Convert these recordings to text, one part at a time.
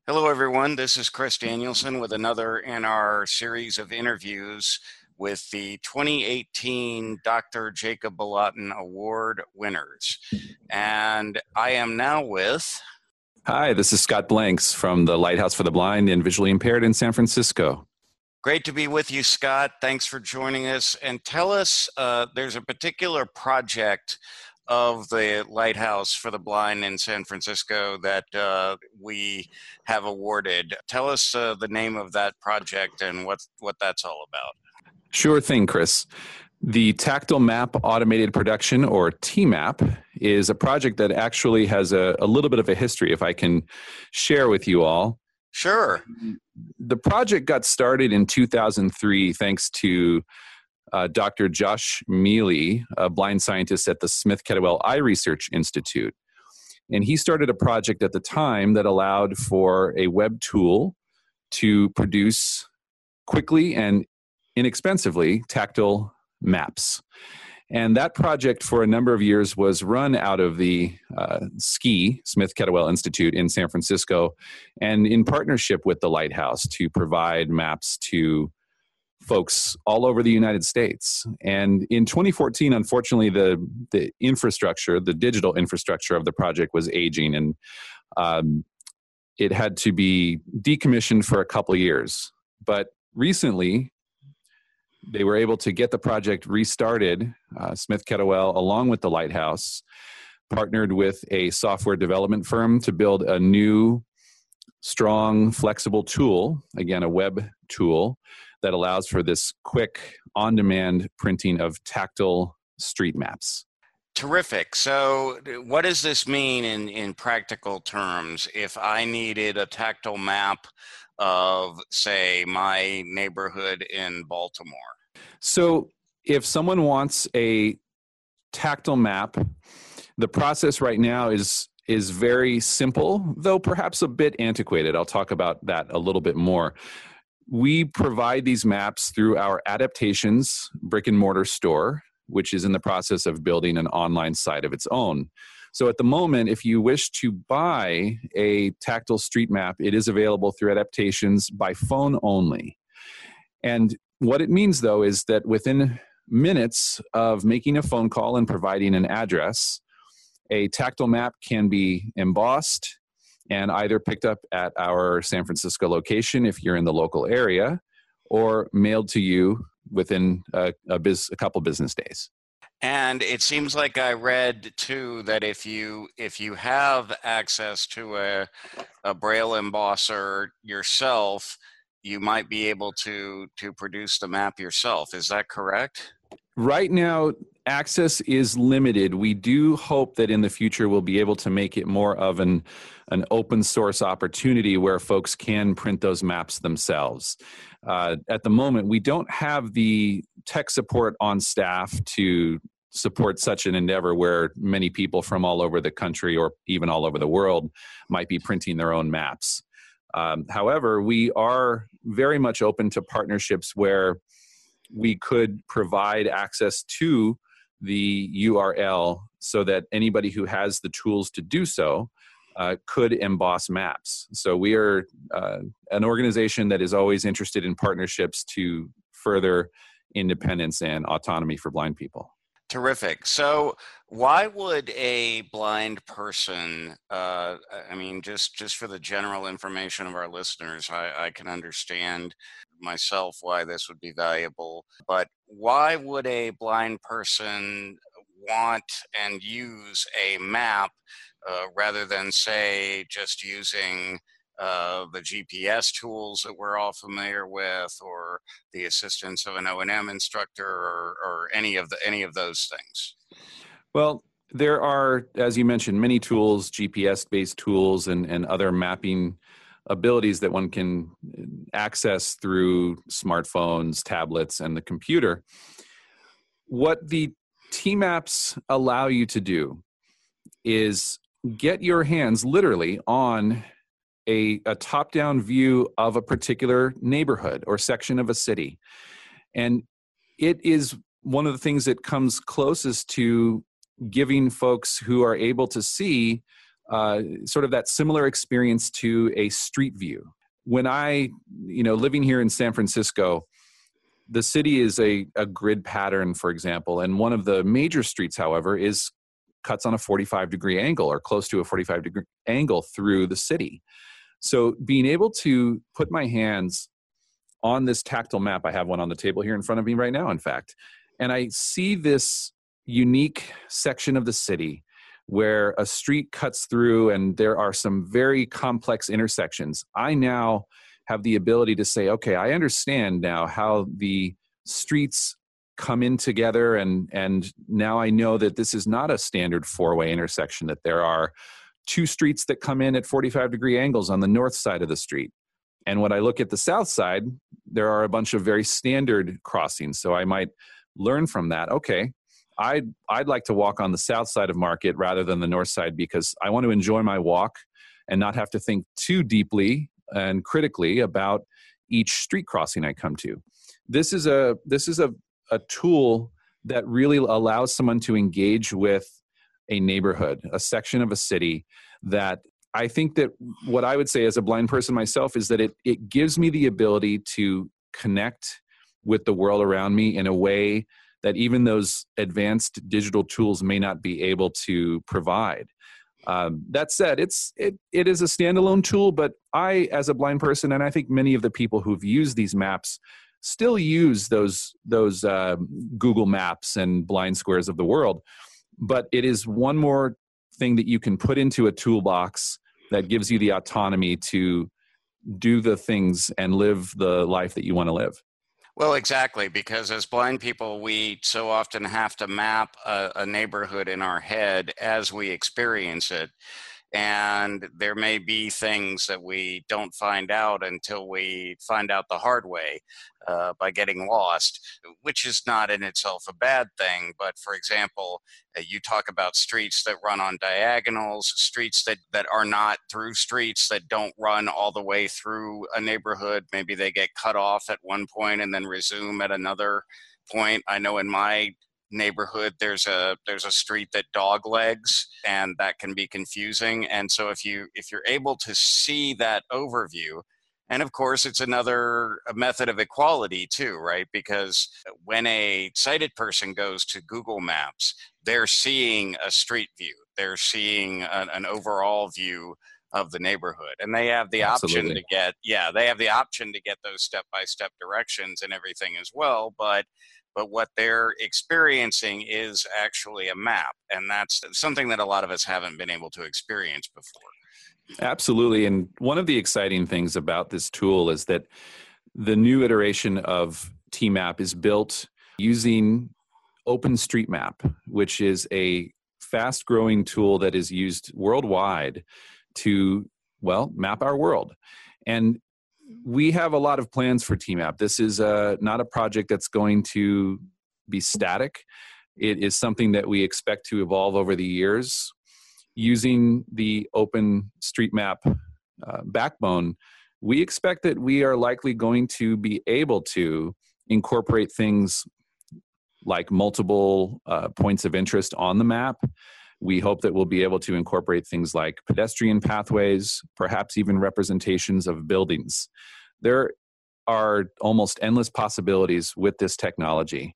Hello, everyone. This is Chris Danielson with another in our series of interviews with the 2018 Dr. Jacob Balatin Award winners. And I am now with... Hi, this is Scott Blanks from the Lighthouse for the Blind and Visually Impaired in San Francisco. Great to be with you, Scott. Thanks for joining us. And tell us, there's a particular project of the Lighthouse for the Blind in San Francisco that we have awarded. Tell us the name of that project and what that's all about. Sure thing, Chris. The Tactile Map Automated Production, or TMAP, is a project that actually has a little bit of a history, if I can share with you all. Sure. The project got started in 2003 thanks to Dr. Josh Mealy, a blind scientist at the Smith-Kettlewell Eye Research Institute. And he started a project at the time that allowed for a web tool to produce quickly and inexpensively tactile maps. And that project for a number of years was run out of the Smith-Kettlewell Institute in San Francisco, and in partnership with the Lighthouse to provide maps to folks all over the United States. And in 2014, unfortunately, the infrastructure, the digital infrastructure of the project was aging, and it had to be decommissioned for a couple of years. But recently, they were able to get the project restarted. Smith-Kettlewell, along with the Lighthouse, partnered with a software development firm to build a new, strong, flexible tool, again, a web tool, that allows for this quick, on-demand printing of tactile street maps. Terrific. So what does this mean in practical terms? If I needed a tactile map of, say, my neighborhood in Baltimore? So if someone wants a tactile map, the process right now is very simple, though perhaps a bit antiquated. I'll talk about that a little bit more. We provide these maps through our Adaptations brick and mortar store, which is in the process of building an online site of its own. So at the moment, if you wish to buy a tactile street map, it is available through Adaptations by phone only. And what it means, though, is that within minutes of making a phone call and providing an address, a tactile map can be embossed and either picked up at our San Francisco location if you're in the local area, or mailed to you within a couple business days. And it seems like I read too that if you have access to a Braille embosser yourself, you might be able to produce the map yourself. Is that correct? Right now, access is limited. We do hope that in the future we'll be able to make it more of an open source opportunity where folks can print those maps themselves. At the moment, we don't have the tech support on staff to support such an endeavor where many people from all over the country or even all over the world might be printing their own maps. However, we are very much open to partnerships where we could provide access to the URL so that anybody who has the tools to do so could emboss maps. So we are an organization that is always interested in partnerships to further independence and autonomy for blind people. Terrific. So why would a blind person, just for the general information of our listeners, I can understand myself why this would be valuable, but why would a blind person want and use a map rather than, say, just using the GPS tools that we're all familiar with, or the assistance of an O&M instructor, or any of those things? Well, there are, as you mentioned, many tools, GPS-based tools and other mapping abilities that one can access through smartphones, tablets, and the computer. What the TMAPs allow you to do is get your hands literally on a top-down view of a particular neighborhood or section of a city. And it is one of the things that comes closest to giving folks who are able to see sort of that similar experience to a street view. When living here in San Francisco, the city is a grid pattern, for example, and one of the major streets, however, cuts on a 45-degree angle or close to a 45-degree angle through the city. So being able to put my hands on this tactile map, I have one on the table here in front of me right now, in fact, and I see this unique section of the city where a street cuts through and there are some very complex intersections. I now have the ability to say, okay, I understand now how the streets come in together, and now I know that this is not a standard four-way intersection, that there are two streets that come in at 45-degree angles on the north side of the street. And when I look at the south side, there are a bunch of very standard crossings. So I might learn from that. Okay, I'd like to walk on the south side of Market rather than the north side because I want to enjoy my walk and not have to think too deeply and critically about each street crossing I come to. This is a tool that really allows someone to engage with a neighborhood, a section of a city that I think that what I would say as a blind person myself is that it gives me the ability to connect with the world around me in a way that even those advanced digital tools may not be able to provide. That said, it is a standalone tool, but I, as a blind person, and I think many of the people who've used these maps still use those Google Maps and Blind Squares of the world. But it is one more thing that you can put into a toolbox that gives you the autonomy to do the things and live the life that you want to live. Well, exactly, because as blind people, we so often have to map a neighborhood in our head as we experience it. And there may be things that we don't find out until we find out the hard way by getting lost, which is not in itself a bad thing. But for example, you talk about streets that run on diagonals, streets that are not through streets, that don't run all the way through a neighborhood. Maybe they get cut off at one point and then resume at another point. I know in my neighborhood there's a street that dog legs, and that can be confusing. And so if you're able to see that overview, and of course it's a method of equality too, right? Because when a sighted person goes to Google Maps, they're seeing a street view, they're seeing an overall view of the neighborhood, and they have the option to get those step-by-step directions and everything as well, but what they're experiencing is actually a map. And that's something that a lot of us haven't been able to experience before. Absolutely. And one of the exciting things about this tool is that the new iteration of TMAP is built using OpenStreetMap, which is a fast-growing tool that is used worldwide to, map our world. And we have a lot of plans for TMAP. This is not a project that's going to be static. It is something that we expect to evolve over the years. Using the OpenStreetMap backbone, we expect that we are likely going to be able to incorporate things like multiple points of interest on the map. We hope that we'll be able to incorporate things like pedestrian pathways, perhaps even representations of buildings. There are almost endless possibilities with this technology,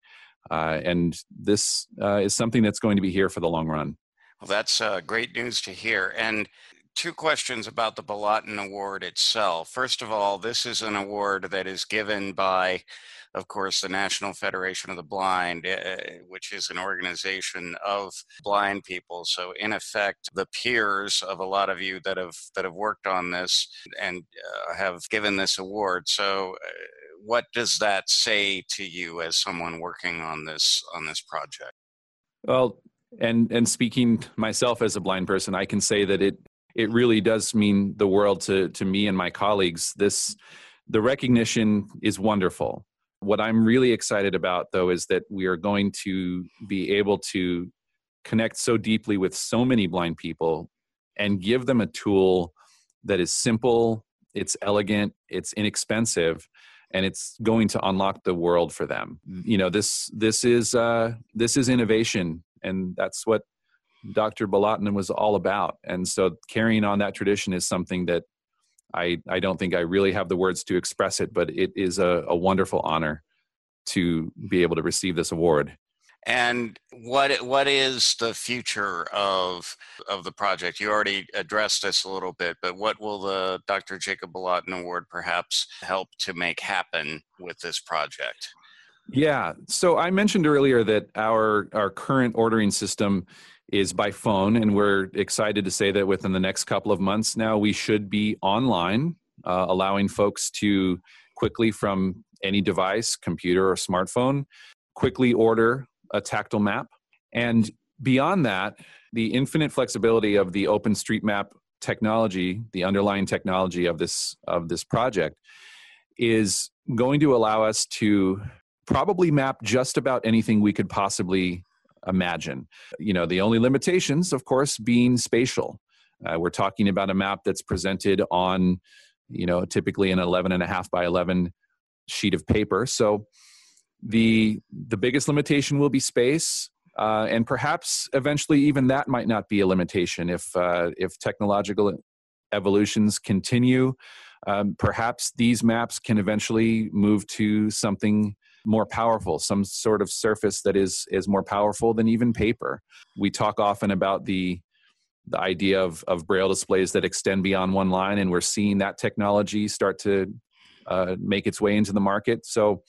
and this is something that's going to be here for the long run. Well, that's great news to hear. And two questions about the Bolotin Award itself. First of all, this is an award that is given by, of course, the National Federation of the Blind, which is an organization of blind people. So in effect, the peers of a lot of you that have worked on this and have given this award. So what does that say to you as someone working on this project? Well, and speaking myself as a blind person, I can say that it really does mean the world to me and my colleagues. The recognition is wonderful. What I'm really excited about, though, is that we are going to be able to connect so deeply with so many blind people and give them a tool that is simple, it's elegant, it's inexpensive, and it's going to unlock the world for them. This is innovation, and that's what Dr. Balatin was all about. And so carrying on that tradition is something that I don't think I really have the words to express it, but it is a wonderful honor to be able to receive this award. And what is the future of the project? You already addressed this a little bit, but what will the Dr. Jacob Balatin Award perhaps help to make happen with this project? Yeah. So I mentioned earlier that our current ordering system is by phone, and we're excited to say that within the next couple of months now, we should be online, allowing folks to quickly from any device, computer or smartphone, quickly order a tactile map. And beyond that, the infinite flexibility of the OpenStreetMap technology, the underlying technology of this project, is going to allow us to probably map just about anything we could possibly imagine. You know, the only limitations, of course, being spatial. We're talking about a map that's presented on, you know, typically an 11.5 by 11 sheet of paper. So the biggest limitation will be space, and perhaps eventually even that might not be a limitation if technological evolutions continue. Perhaps these maps can eventually move to something more powerful, some sort of surface that is more powerful than even paper. We talk often about the idea of braille displays that extend beyond one line, and we're seeing that technology start to make its way into the market. So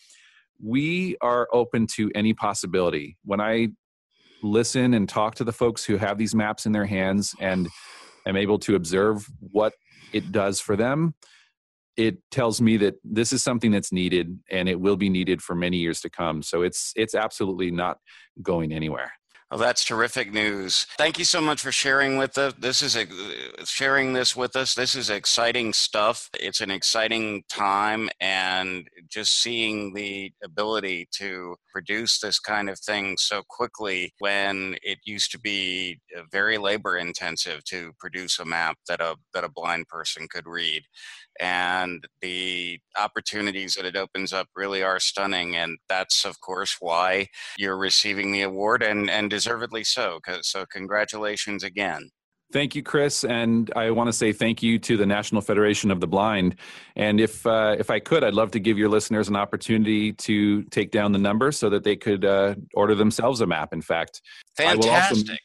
we are open to any possibility. When I listen and talk to the folks who have these maps in their hands and am able to observe what it does for them, it tells me that this is something that's needed, and it will be needed for many years to come. So it's absolutely not going anywhere. Well, that's terrific news. Thank you so much for sharing with us. Sharing this with us. This is exciting stuff. It's an exciting time, and just seeing the ability to produce this kind of thing so quickly when it used to be very labor intensive to produce a map that a blind person could read. And the opportunities that it opens up really are stunning. And that's, of course, why you're receiving the award, and deservedly so. So congratulations again. Thank you, Chris. And I want to say thank you to the National Federation of the Blind. And if I could, I'd love to give your listeners an opportunity to take down the number so that they could order themselves a map, in fact. Fantastic.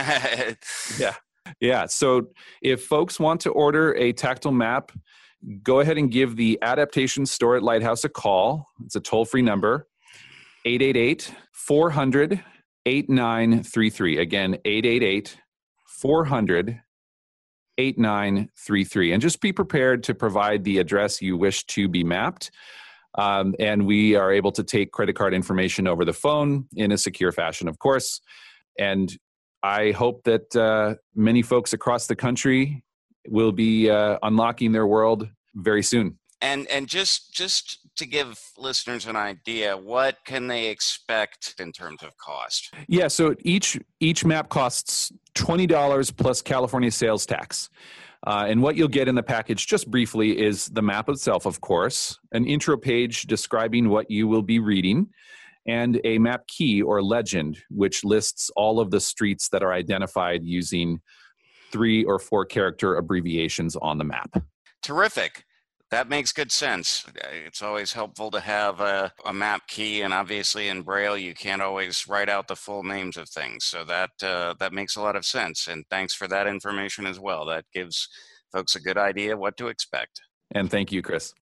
Yeah. So if folks want to order a tactile map, go ahead and give the Adaptation Store at Lighthouse a call. It's a toll-free number, 888-400-8933. Again, 888-400-8933. And just be prepared to provide the address you wish to be mapped. And we are able to take credit card information over the phone in a secure fashion, of course. And I hope that many folks across the country will be unlocking their world very soon. And just to give listeners an idea, what can they expect in terms of cost? Yeah, so each map costs $20 plus California sales tax. And what you'll get in the package, just briefly, is the map itself, of course, an intro page describing what you will be reading, and a map key or legend, which lists all of the streets that are identified using 3 or 4 character abbreviations on the map. Terrific. That makes good sense. It's always helpful to have a map key, and obviously in Braille you can't always write out the full names of things. So that makes a lot of sense. And thanks for that information as well. That gives folks a good idea what to expect. And thank you, Chris.